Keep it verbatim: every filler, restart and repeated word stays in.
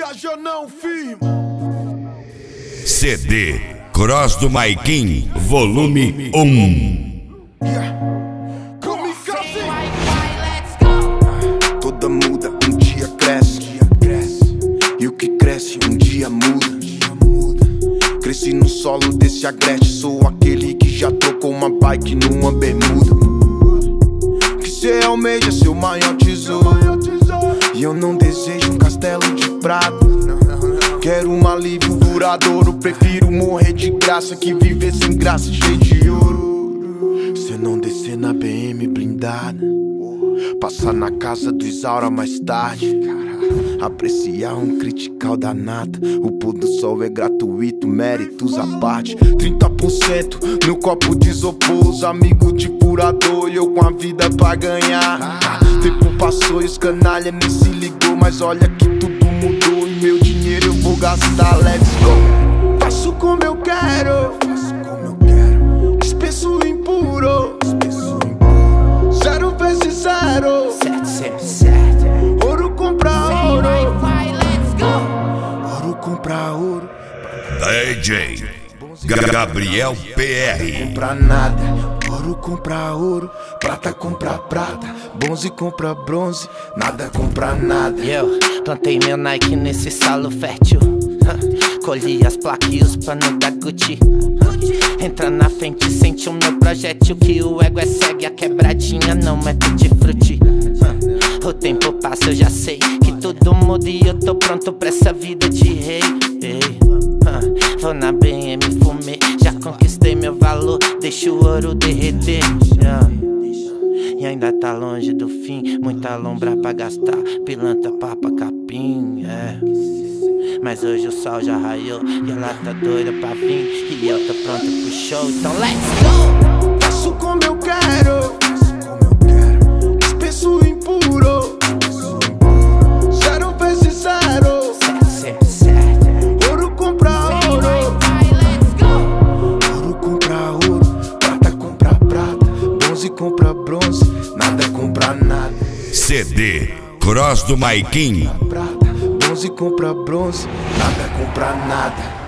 viaja não firma. C D Cross do Maikin, volume um. Yeah. Toda muda, um dia cresce, e o que cresce um dia muda. Cresci no solo desse agreste, sou aquele que já trocou uma bike numa bermuda. Que cê almeja seu maior tesouro, e eu não desejo um castelo de prata. Quero um alívio duradouro, prefiro morrer de graça que viver sem graça cheio de ouro. Cê não descer na B M blindada, passar na casa do Isaura mais tarde, apreciar um critical da nata. O pôr do sol é gratuito, méritos à parte. Trinta por cento no copo de isopor, os amigos de furador e eu com a vida pra ganhar. Tempo passou e os canalha nem se ligou, mas olha que tudo mudou e meu dinheiro eu vou gastar, let's go. Faço como eu quero, dispenso o impuro, zero vezes zero, Certo, certo, certo. ouro compra ouro, Vai, let's go. ouro compra ouro. D J Gabriel P R. Compra nada, ouro compra ouro, prata compra prata, bronze compra bronze, nada compra nada. Eu plantei meu Nike nesse solo fértil, colhi as placas e os panos da Gucci. Entra na frente, sente o meu projétil, que o ego é cego e a quebradinha não é tutti frutti. O tempo passa, eu já sei que tudo muda e eu tô pronto pra essa vida de rei. Ei, vou na B M fumê, já conquistei meu valor, deixo o ouro derreter. E ainda tá longe do fim, muita lombra pra gastar, pilantra, papa, capim, é. Mas hoje o sol já raiou e ela tá doida pra vir, e eu tô pronto pro show, então let's go! Faço como eu quero, dispenso o impuro, zero vezes zero, Certo, certo, certo. ouro compra ouro, Vai, let's go! ouro compra ouro, prata compra prata, bronze compra bronze, nada compra nada. C D Cross do Maikin. Prata, bronze compra bronze, nada compra nada.